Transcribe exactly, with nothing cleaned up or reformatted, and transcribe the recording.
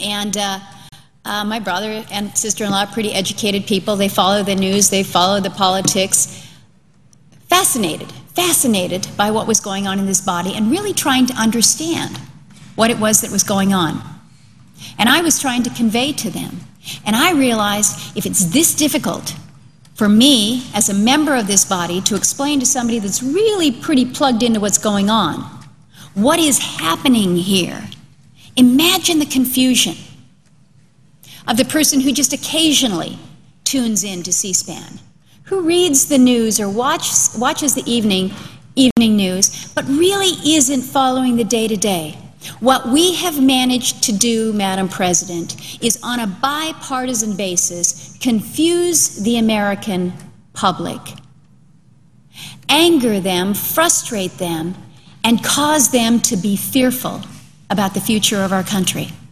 And uh, uh, my brother and sister-in-law are pretty educated people. They follow the news, they follow the politics. Fascinated, fascinated by what was going on in this body and really trying to understand what it was that was going on. And I was trying to convey to them. And I realized if it's this difficult for me as a member of this body to explain to somebody that's really pretty plugged into what's going on, what is happening here, imagine the confusion of the person who just occasionally tunes in to C-SPAN, who reads the news or watch, watches the evening, evening news, but really isn't following the day-to-day. What we have managed to do, Madam President, is on a bipartisan basis confuse the American public, anger them, frustrate them, and cause them to be fearful about the future of our country.